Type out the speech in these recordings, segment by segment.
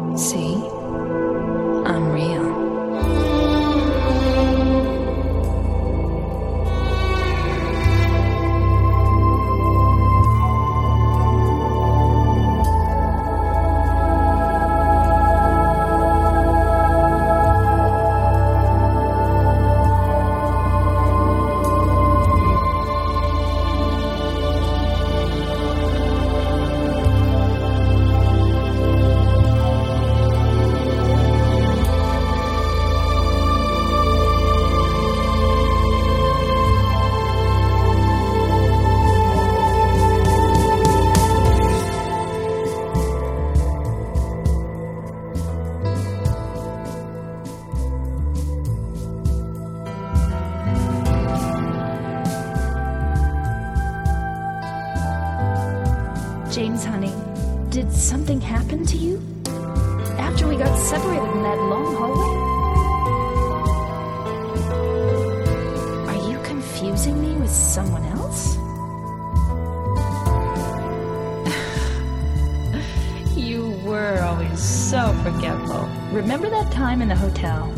See? I'm real. James, honey, did something happen to you? After we got separated in that long hallway? Are you confusing me with someone else? You were always so forgetful. Remember that time in the hotel?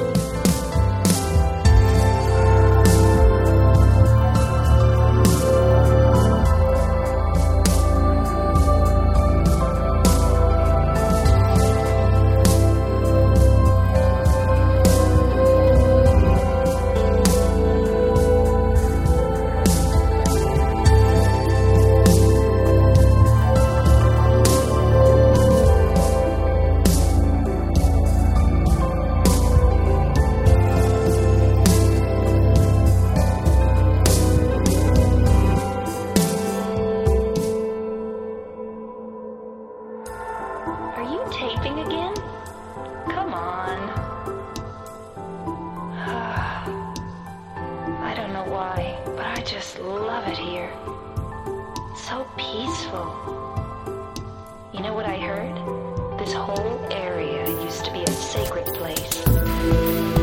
Are you taping again? Come on. I don't know why, but I just love it here. So peaceful. You know what I heard? This whole area used to be a sacred place.